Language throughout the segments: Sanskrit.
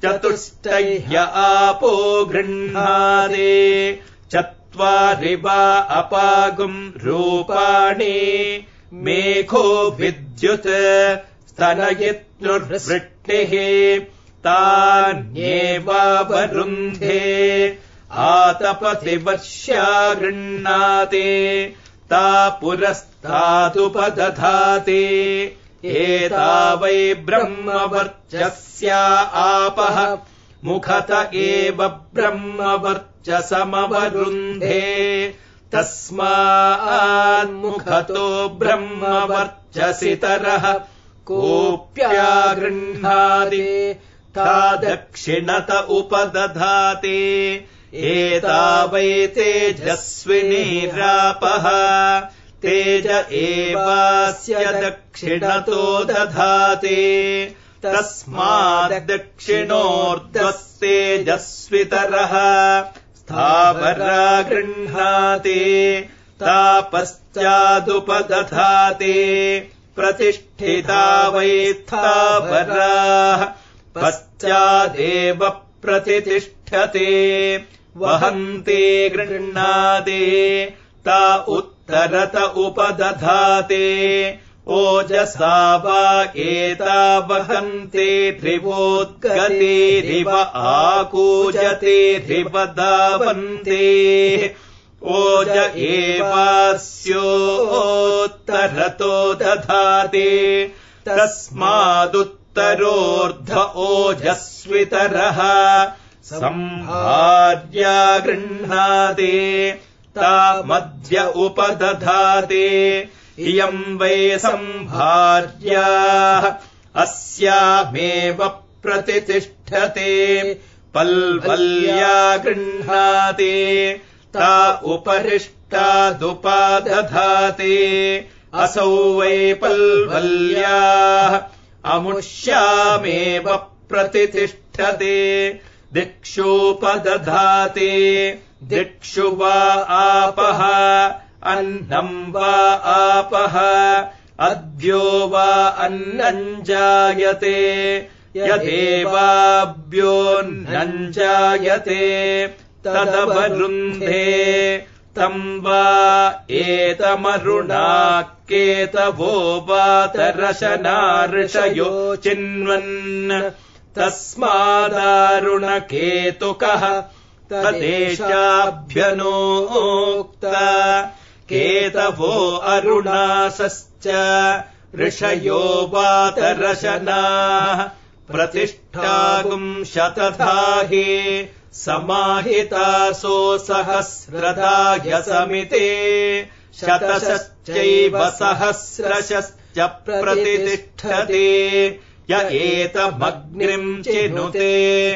चतुष्टय्य आपो गृह्णादे चत्वारि वा अपागुम् रूपाणि मेघो विद्युत् स्तनयित्नुर्वृष्टिः तान्येवावरुन्धे आतपति वर्ष्या गृह्णाते ता पुरस्तादुपदधाते एता वै ब्रह्मवर्चस्या आपः मुखत एव ब्रह्मवर्चसमवरुन्धे तस्मान्मुखतो ब्रह्मवर्चसितरः कोऽप्या गृह्णाति ता दक्षिणत उपदधाते एता वै तेजस्विनीरापः तेज एवास्य दक्षिणतो दधाते तस्माद्दक्षिणोर्ध्वस्तेजस्वितरः स्थावरा गृह्णाते ता पश्चादुपदधाते प्रतिष्ठिता वै स्थावराः पश्चादेव प्रतिष्ठते वहन्ते गृह्णाते ता उत्तरत उपदधाते ओजसा वा एता वहन्ते ध्रुवोद्गतेरिव आकूजतेरिव धावन्ते ओज एवास्योत्तरतो दधाते तस्मादुत्तरोर्ध ओजस्वितरः संहार्या गृह्णाते ता मध्य उपदधाते इयम् वै संहार्या अस्यामेव प्रतिष्ठते पल्वल्या गृह्णाते ता उपरिष्टादुपादधाते असौ वै पल्वल्याः अमुष्यामेव प्रतिष्ठते दिक्षोपदधाते दिक्षु वा आपः अन्नम् वा आपः अद्यो वा अन्नम् जायते यदेवाभ्योऽन्नम् जायते तदवरुन्धे तम् वा एतमरुणाकेतवो वातरशना ऋषयो चिन्वन् तस्मादारुणकेतुकः तदेशाभ्यनोक्त केतवो अरुणासश्च ऋषयो वातरशनाः प्रतिष्ठागुम् शतधाहि समाहितासो सहस्रदाय समिते शतशश्चैव सहस्रशश्च प्रतिष्ठते य एतमग्निम् चिनुते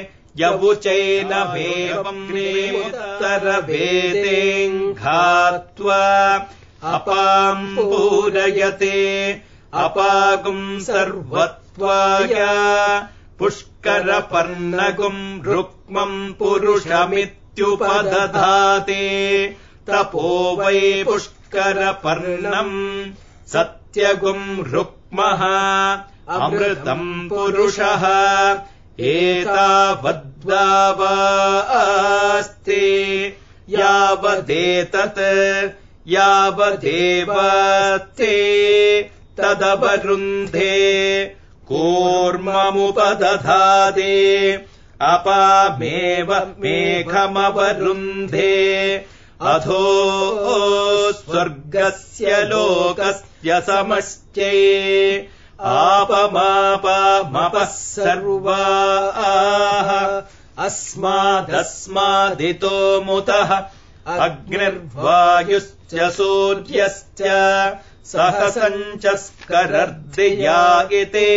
यवुचैनमेवमुत्तरवेदेऽघात्वा अपाम् पूरयते अपागुम् सर्वत्वाय पुष्करपर्णगुम् रुक्मम् पुरुषमित्युपदधाते तपो वै पुष्करपर्णम् सत्यगुम् रुक्मः अमृतम् पुरुषः एतावद्वास्ते यावदेतत् यावदेवास्ते तदवरुन्धे कूर्ममुपदधाते अपामेव मेघमवरुन्धे अधो स्वर्गस्य लोकस्य समश्चे आपमापामपः सर्वाः अस्मादस्मादितो मुतः अग्निर्वायुश्च सूर्यश्च सहसञ्चस्करर्दिया इते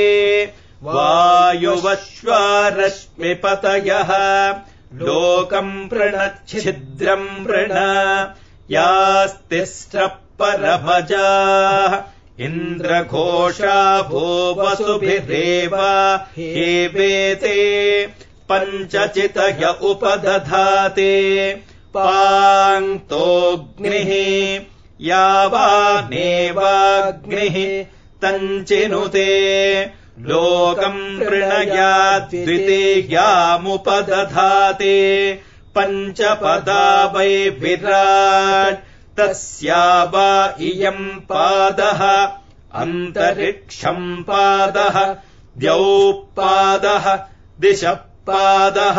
वायुवश्वारश्मिपतयः लोकम् प्रणच्छिद्रम् प्रण यास्तिष्ठः परभजाः इन्द्रघोषा भो वसुभिरेव हेवेते पञ्चचितय उपदधाते पाङ्क्तोऽग्निः यावानेवाग्निः तञ्चिनुते लोकम् वृणयाद्वितीयामुपदधाते पञ्चपदा वै विराट् तस्या वा इयम् पादः अन्तरिक्षम् पादः द्यौपादः दिशपादः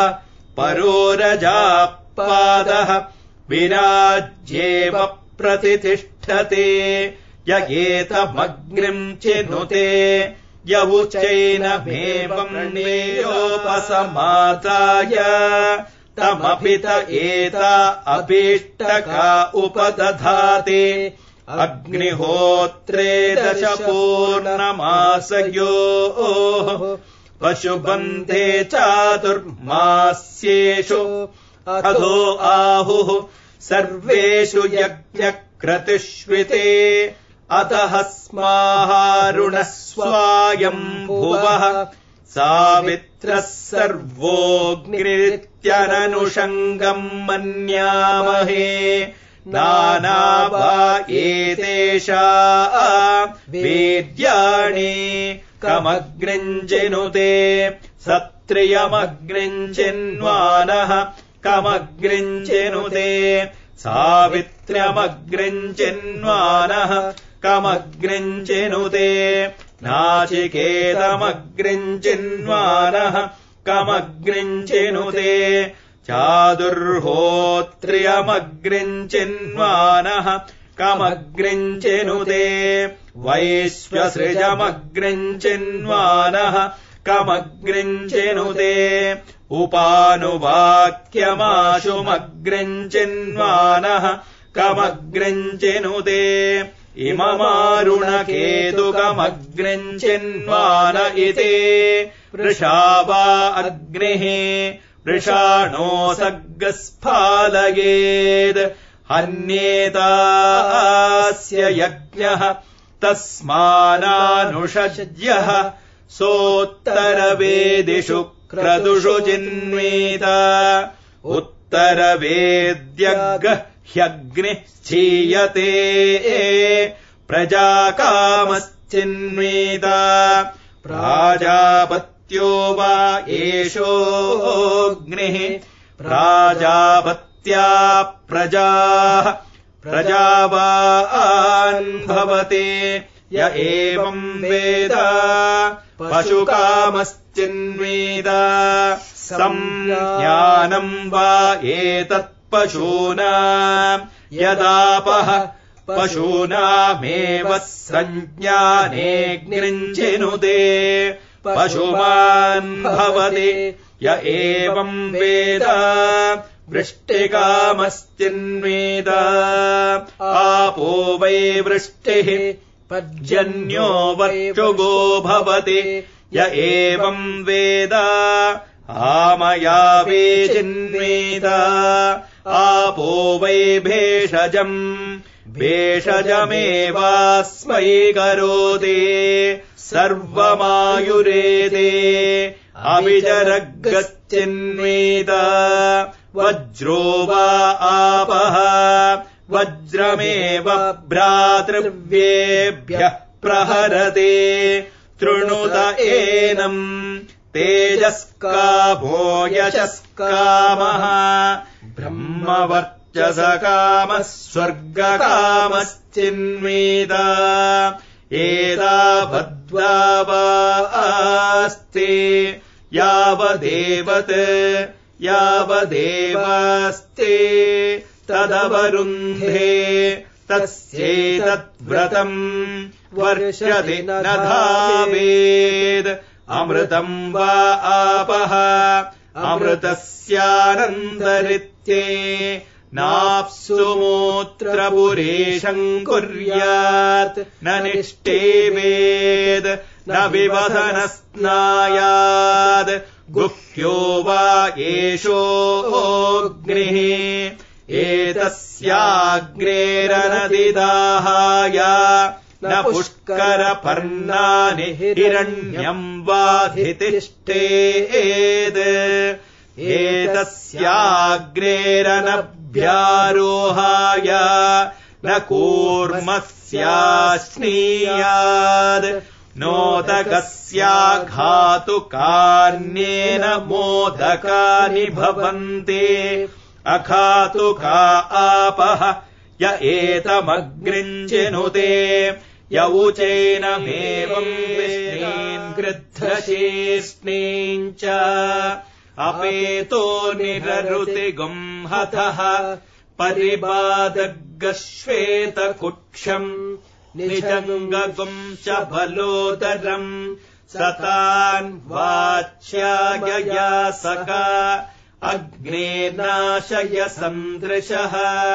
परोरजापादः विराज्येव प्रतितिष्ठते य एतमग्निम् चिनुते यवुचैनमेवम् नेयोपसमादाय तमभित एता अभीष्टका उपदधाते अग्निहोत्रे दशपूर्णमासयोः पशुबन्धे चातुर्मास्येषु अधो आहुः सर्वेषु यज्ञक्रतुष्विते अतः स्माहारुणः स्वायम्भुवः सावित्रः सर्वोऽग्निरित्यननुषङ्गम् मन्यामहे नानावा एतेषा वेद्याणि कमग्निञ्चिनुते सत्रियमग्निञ्चिन्वानः कमग्निञ्चिनुते सावित्र्यमग्निञ्चिन्वानः कमग्निञ्चिनुते नाचिकेतमग्निञ्चिन्वानः कमग्निञ्चिनुते चादुर्होत्र्यमग्निञ्चिन्वानः कमग्निञ्चिनुते वैश्वसृजमग्निञ्चिन्वानः कमग्निञ्चिनुते उपानुवाक्यमाशुमग्निञ्चिन्वानः कमग्निञ्चिनुते इममारुणकेतुकमग्निञ्चिन्वान इति वृषा वा अग्निः वृषाणोऽसर्गस्फालयेद् हन्येतास्य यज्ञः तस्मानानुषज्यः सोत्तरवेदिषु क्रतुषु जिन्वेत उत्तरवेद्यग् ह्यग्निः स्थीयते प्रजाकामश्चिन्वेत प्राजापत्यो वा एषोऽग्निः प्राजापत्या प्रजाः प्रजावान् भवते य एवम् वेद पशुकामश्चिन्वेद संज्ञानम् वा एतत्पशूनाम् यदापः पशूनामेव सञ्ज्ञानेऽग्निञ्चिनुते पशुमान् भवति य एवम् वेद वृष्टिकामश्चिन्वेद आपो वै वृष्टिः पर्जन्यो वर्चुगो भवति य एवम् वेद आमयावे चिन्वेद आपो वै भेषजम् भेषजमेवास्मै करोति सर्वमायुरेते अविजरग्गश्चिन्वेद वज्रो वा आपः वज्रमेव भ्रातृव्येभ्यः प्रहरते तृणुत एनम् तेजस्कामो यशस्कामः ब्रह्मवर्चसकामः स्वर्गकामश्चिन्वेद एतावद्वा वा अस्ति यावदेवास्ति तदवरुन्धे तस्यैतद्व्रतम् वर्षति न धावेद् अमृतम् वा आपः अमृतस्यानन्दरित्ये नाप्सु मूत्रपुरेशम् कुर्यात् न निष्ठेवेद् न विवदनस्नायाद् गुह्यो वा एषोऽग्निः एतस्याग्नेरनदिदाहाय न पुष्करपर्णानि हिरण्यम् वाधितिष्ठेत् एतस्याग्नेरनभ्यारोहाय न कूर्मस्याश्नीयात् नोदकस्याघातुकान्येन मोदकानि भवन्ति अघातुका आपः य एतमग्निञ्चिनुते य उचैनमेवम् विष्णीन् गृध्रशेष्णीम् च अपेतो निररुतिगुम् हतः परिबादग्गश्वेतकुक्षम् निजङ्गगुम् च बलोदरम् सतान् वाच्याययासका अग्ने नाशय सन्दृशः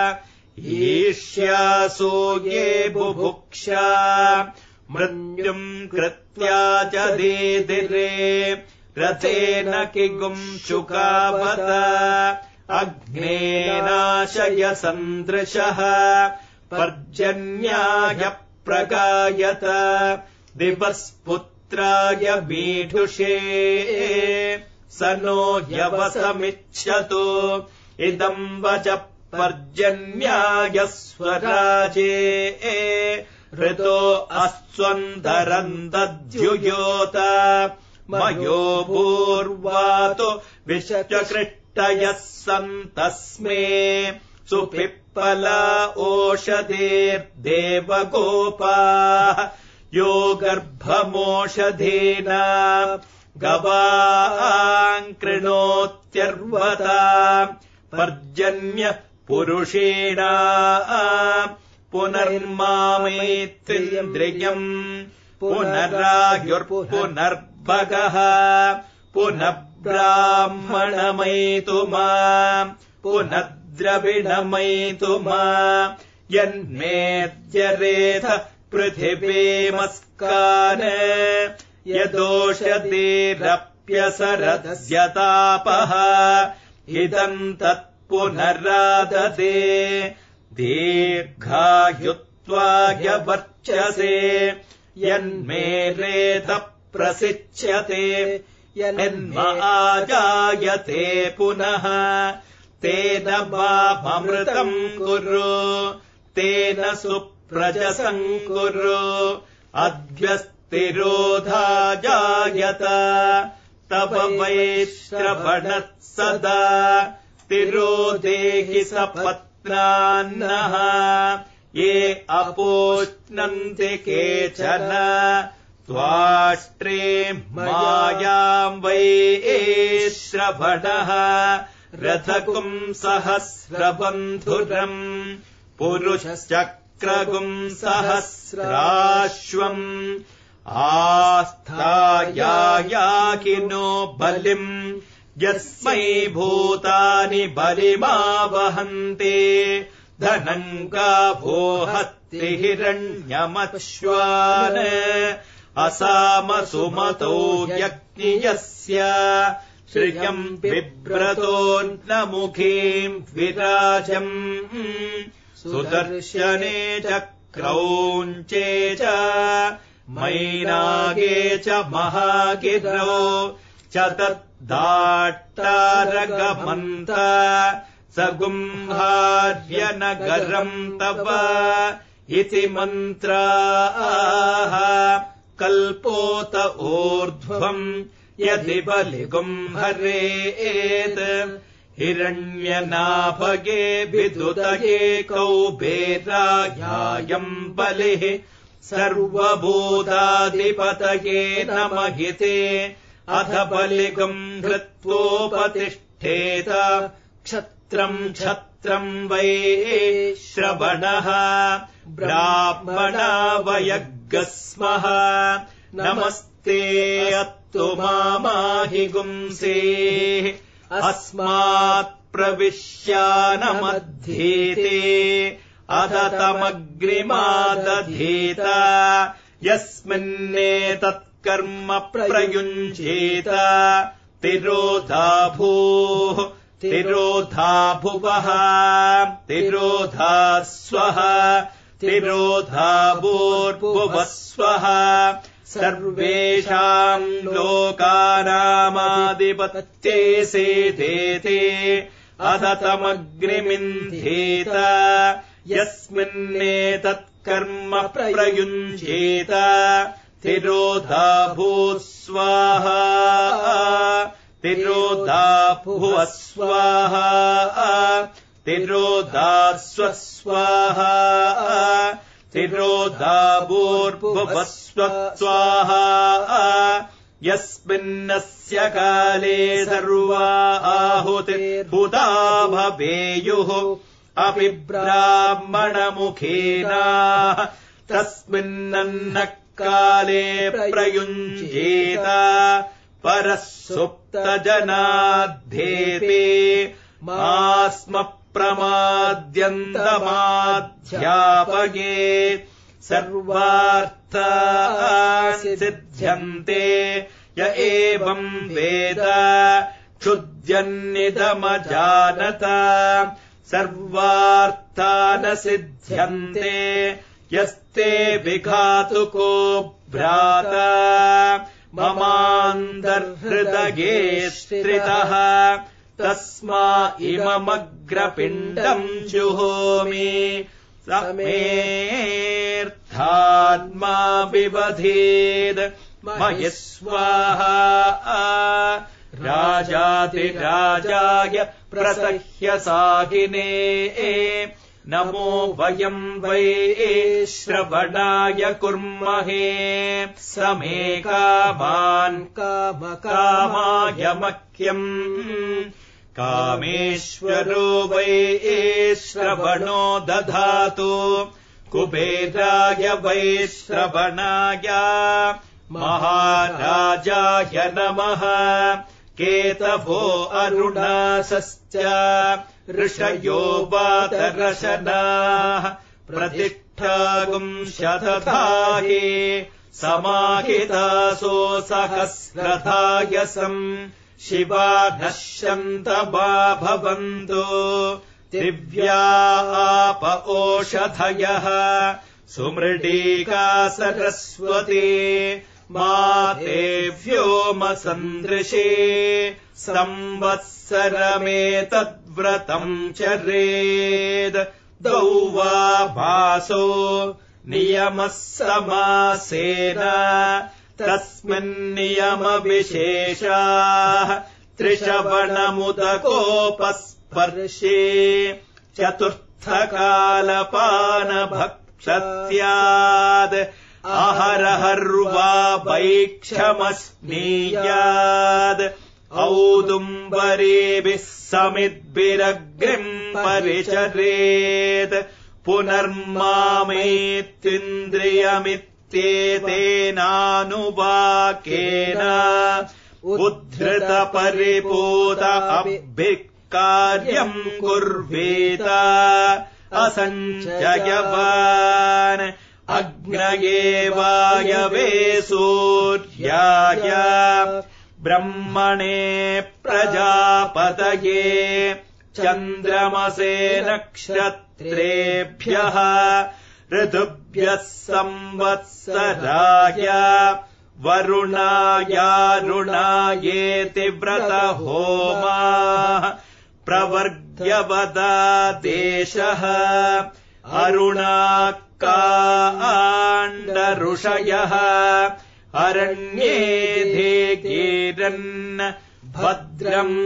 ईष्यासो ये बुभुक्षा मृत्युम् कृत्या च देदिरे रथेन किगुम् शुकावत अग्ने नाशय सन्दृशः पर्जन्याय प्रगायत दिवस्पुत्राय मीढुषे स नो यवसमिच्छतु इदम् वच पर्जन्याय स्वराजे ऋतो अस्त्वन्तरम् दद्युयोत मयो भूर्वातो विश्वकृष्टयः सन्तस्मे सुपिप्पला ओषधेर्देवगोपाः यो गर्भमोषधेन गवाम् कृणोत्यर्वता पर्जन्य पुरुषेण पुनर्मामेत्रिन्द्रियम् पुनरायुर्पुनर्भगः पुनः ब्राह्मणमयितुमा पुनः द्रविणमयितुमा यन्मेद्यरेथ पृथिवीमस्कान् यदोषधेरप्यसरद्यतापः इदम् तत्पुनराददे दीर्घायुत्वाय वर्चसे यन्मेरेथ प्रसिच्यते यन्म आजायते पुनः तेन वाममृतम् कुरु तेन सुप्रजसम् कुरु अद्यस्तिरोधा जायत तव वैश्रवणः सदा तिरोदेहि सपत्नान्नः ये अपोष्णन्ति केचन त्वाष्ट्रे मायाम् वै श्रवणः रथकुम् सहस्रबन्धुरम् पुरुषचक्रगुम् सहस्राश्वम् आस्थायायाकिनो बलिम् यस्मै भूतानि बलिमावहन्ते धनम् गावो हत्ति हिरण्यमश्वान् असामसुमतो यज्ञियस्य श्रियम् बिभ्रतोऽन्नमुखीम् विराजम् सुदर्शने च क्रौञ्चे च मैनागे च महागिरौ च तद्दाट्टारगमन्त स गुम्हार्यनगरम् तव इति मन्त्राः कल्पोत ऊर्ध्वम् यदि बलिगुम् हरेत् हिरण्यनाभगे विदुदये कौबेरायायम् बलिः सर्वभूताधिपतये नमहिते अथ बलिगुम् हृत्वोपतिष्ठेत क्षत्रम् क्षत्रम् वै श्रवणः ब्राह्मणावयग्गः स्मः नमस्ते अत्तु मामाहि गुंसेः अस्मात् प्रविश्यानमध्येते अधतमग्निमादधीत यस्मिन्नेतत्कर्म प्रयुञ्जेत तिरोधा भूः तिरोधा भुवः तिरोधा स्वः तिरोधा भूर्भुवः स्वः सर्वेषाम् लोकानामाधिपत्ये सेदेते अधतमग्निमिन्धेत यस्मिन्नेतत्कर्म प्रयुञ्जेत तिरोधा भूस्वाहा तिरोधा भुवः स्वाहा तिरोधा स्वस्वाहा तिरोधा भूर्भुवः स्वस्वाहा यस्मिन्नस्य काले सर्वा आहुतिर्भूता भवेयुः अपि ब्राह्मणमुखेन तस्मिन्नन्न काले प्रयुञ्जेत परः सुप्तजनाद्धेते मास्म प्रमाद्यन्तमाध्यापये सर्वार्थाः सिद्ध्यन्ते य एवम् वेद क्षुद्यन्निदमजानत सर्वार्थान सिद्ध्यन्ते यस्ते विघातुको भ्राता ममान्तर्हृदये स्थितः तस्मा इममग्रपिण्डम् जुहोमि समेऽर्थात्मा विबधेद् मयि स्वाहा राजातिराजाय प्रसह्य साहिने नमो वयम् वै श्रवणाय कुर्महे समे कामान् कामकामाय मह्यम् कामेश्वरो वै श्रवणो दधातु कुबेराय वै श्रवणाय महाराजाय नमः केतवो अरुणासश्च ऋषयो वातरशनाः प्रतिष्ठागुंशतधाये समाहितासो सहस्रधायसम् शिवा नश्यन्तमा भवन्तु दिव्या आप ओषधयः सुमृडीका सरस्वती माते व्योमसन्दृशे संवत्सरमेतद्व्रतम् चरेद् दौवाभासो नियमः समासेन तस्मिन्नियमविशेषाः त्रिशवणमुदकोपस्पर्शे चतुर्थकालपानभक्षत्याद् अहरहर्वा वैक्षमस्नीयाद् औदुम्बरेभिः समिद्भिरग्निम् परिचरेत् पुनर्मामेत्तिन्द्रियमित्येतेनानुवाकेन उद्धृतपरिपूत अभिः कार्यम् कुर्वेत असञ्चयवान् अग्नये वायवे सूर्याय ब्रह्मणे प्रजापतये चन्द्रमसे नक्षत्रेभ्यः ऋतुभ्यः संवत्सराय वरुणायारुणायेति व्रतहोमाः प्रवर्ग्यवदादेशः अरुणाकाण्डऋषयः अरण्ये धेगीरन् भद्रम्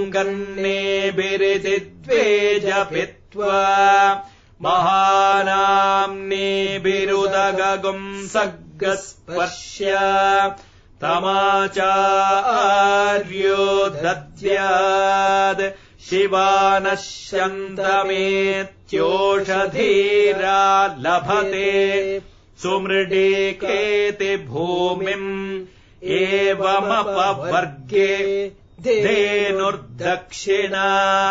गन्नेभिरितिद्वेजपित्वा महानाम्नेभिरुदगगुंसग्रस्पर्श्य तमाचार्यो दद्याद् शिवानश्यन्तमेत्योषधीरा लभते सुमृडीकेति भूमिम् एवमपवर्गे धेनुर्दक्षिणा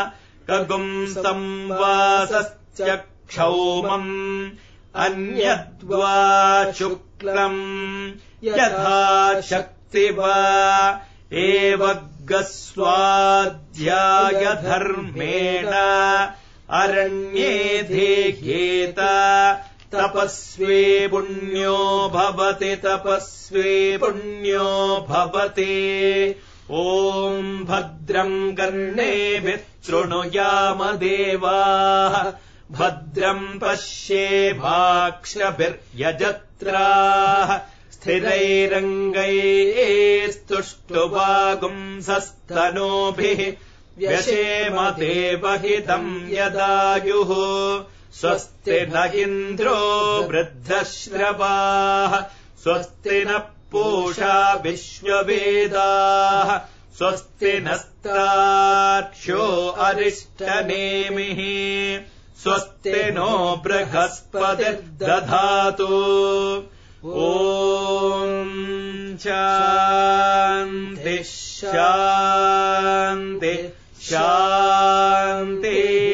कगुंसंवासश्च क्षौमम् अन्यद्वा शुक्लम् यथा शक्तिवा एवग्गस्वाध्यायधर्मेण अरण्ये धेयेत तपस्वी पुण्यो भवति तपस्वी पुण्यो भवति ॐ भद्रम् कर्णेभिः शृणुयाम देवाः भद्रम् पश्येमाक्षभिर्यजत्राः स्थिरैरङ्गैस्तुष्टुवागुंसस्तनूभिः व्यशेम देवहितम् यदायुः स्वस्ति न इन्द्रो वृद्धश्रवाः स्वस्ति नः पूषा विश्ववेदाः स्वस्ति नस्तार्क्ष्यो अरिष्टनेमिः स्वस्ति नो बृहस्पतिर्दधातु ॐ शान्तिः शान्तिः शान्तिः